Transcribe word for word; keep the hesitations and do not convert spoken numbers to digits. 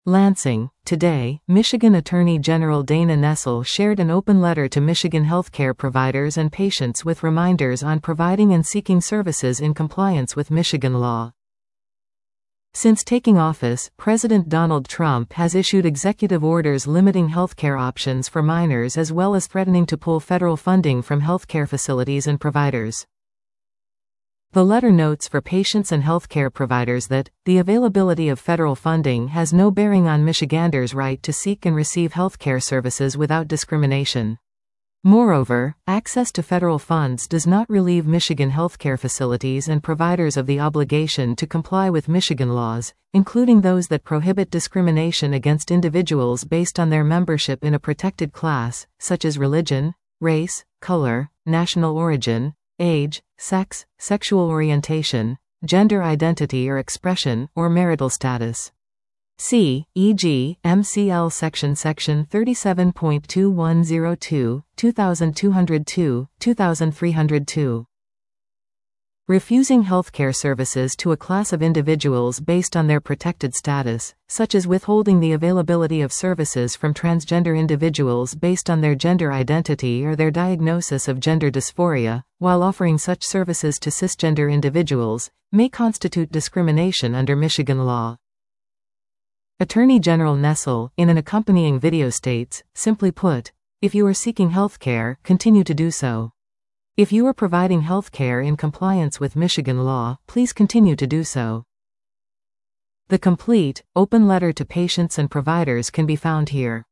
Lansing. Today, Michigan Attorney General Dana Nessel shared an open letter to Michigan healthcare providers and patients with reminders on providing and seeking services in compliance with Michigan law. Since taking office, President Donald Trump has issued executive orders limiting healthcare options for minors as well as threatening to pull federal funding from healthcare facilities and providers. The letter notes for patients and healthcare providers that, the availability of federal funding has no bearing on Michiganders' right to seek and receive healthcare services without discrimination. Moreover, access to federal funds does not relieve Michigan healthcare facilities and providers of the obligation to comply with Michigan laws, including those that prohibit discrimination against individuals based on their membership in a protected class, such as religion, race, color, national origin, age, sex, sexual orientation, gender identity or expression, or marital status. See, for example, M C L Section Section thirty-seven point two one zero two, two thousand two hundred two, two thousand three hundred two. Refusing healthcare services to a class of individuals based on their protected status, such as withholding the availability of services from transgender individuals based on their gender identity or their diagnosis of gender dysphoria, while offering such services to cisgender individuals, may constitute discrimination under Michigan law. Attorney General Nessel, in an accompanying video states, simply put, if you are seeking health care, continue to do so. If you are providing health care in compliance with Michigan law, please continue to do so. The complete, open letter to patients and providers can be found here.